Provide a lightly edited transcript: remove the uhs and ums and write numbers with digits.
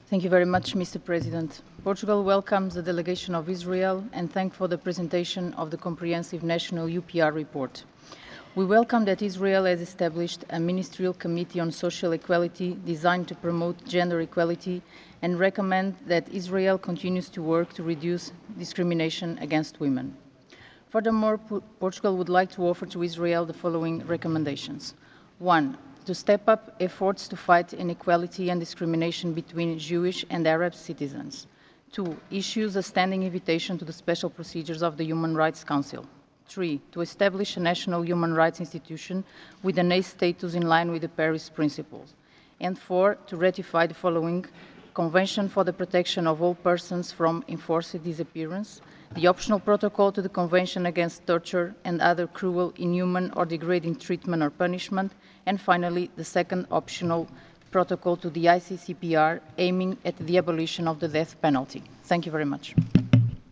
Thank you very much, Mr. President. Portugal welcomes the delegation of Israel and thanks for the presentation of the comprehensive national UPR report. We welcome that Israel has established a ministerial committee on social equality designed to promote gender equality and recommend that Israel continues to work to reduce discrimination against women. Furthermore, Portugal would like to offer to Israel the following recommendations. 1. To step up efforts to fight inequality and discrimination between Jewish and Arab citizens. 2. Issues a standing invitation to the special procedures of the Human Rights Council. 3. To establish a national human rights institution with an A status in line with the Paris Principles. And 4. To ratify the following: Convention for the Protection of All Persons from Enforced Disappearance, the optional protocol to the Convention against Torture and other cruel, inhuman, or degrading treatment or punishment, and finally, the second optional protocol to the ICCPR aiming at the abolition of the death penalty. Thank you very much.